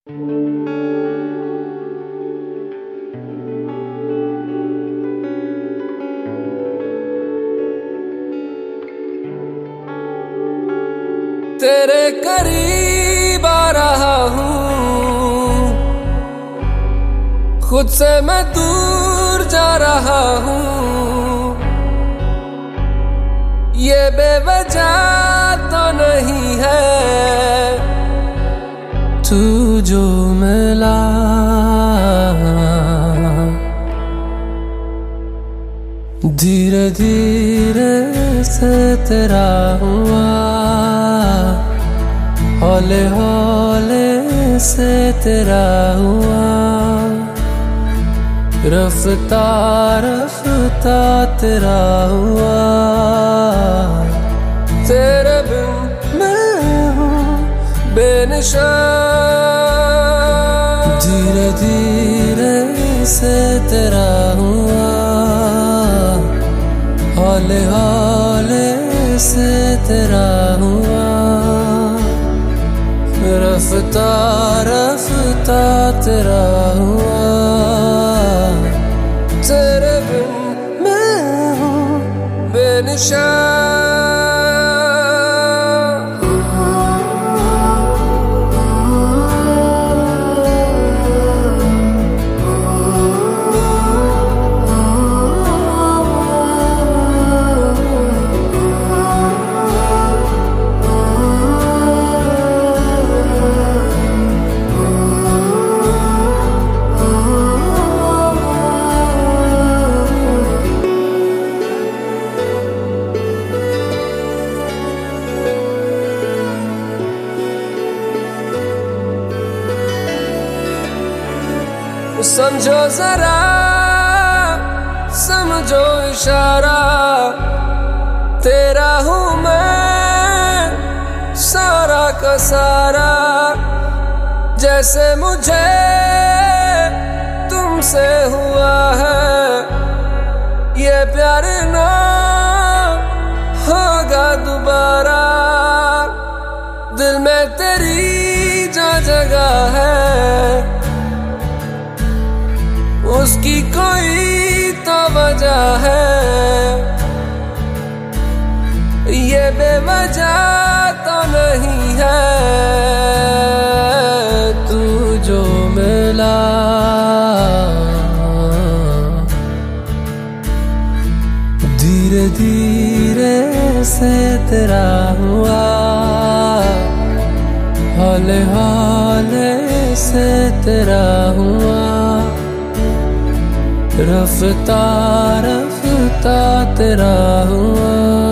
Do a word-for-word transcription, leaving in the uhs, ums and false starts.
तेरे करीब आ रहा हूँ, खुद से मैं दूर जा रहा हूँ। ये बेवजह तो नहीं है, तू जो मिला धीरे धीरे से तेरा हुआ, हौले हौले से तेरा हुआ, रफ्ता रफ्ता तेरा हुआ। तेरे बिन मैं हूँ बेनिशान, धीरे धीरे से तेरा हुआ, हौले हौले से तेरा हुआ, रफ्ता रफ्ता तेरा हुआ। तेरे बिन मैं हूँ बेनिशान। समझो जरा, समझो इशारा, तेरा हूँ मैं सारा का सारा। जैसे मुझे तुमसे हुआ है, ये प्यार ना होगा दोबारा। दिल में तेरी जो जगह है, उसकी कोई तो वजह है। ये बेवजह तो नहीं है, तू जो मिला धीरे धीरे से तेरा हुआ, हौले हौले से तेरा हुआ, रफ्ता रफ्ता तेरा हुआ।